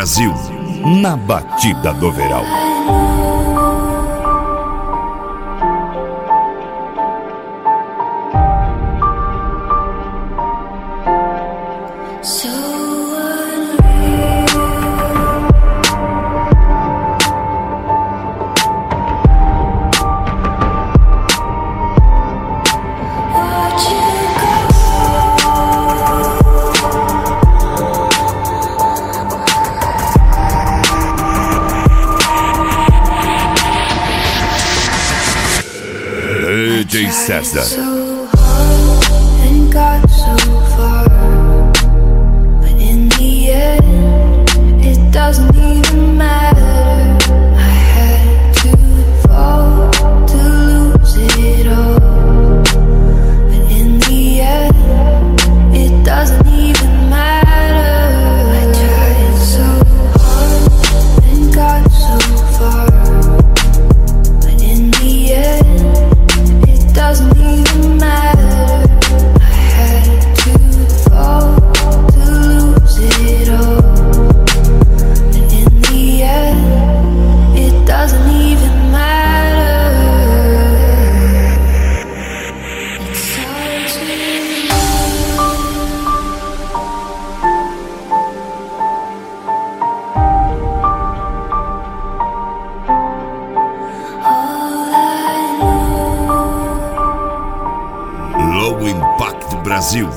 Brasil, na batida do verão. DJ César. Low Impact Brasil.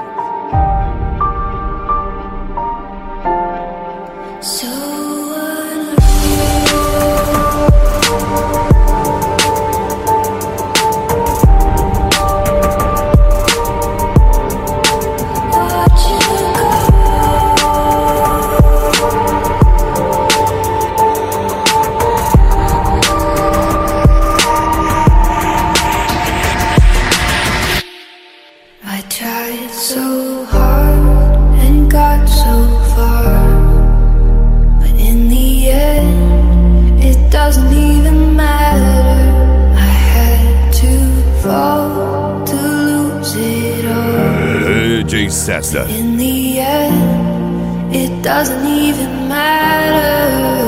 Tried so hard and got so far, but in the end it doesn't even matter. I had to fall to lose it all. DJ César. In the end it doesn't even matter.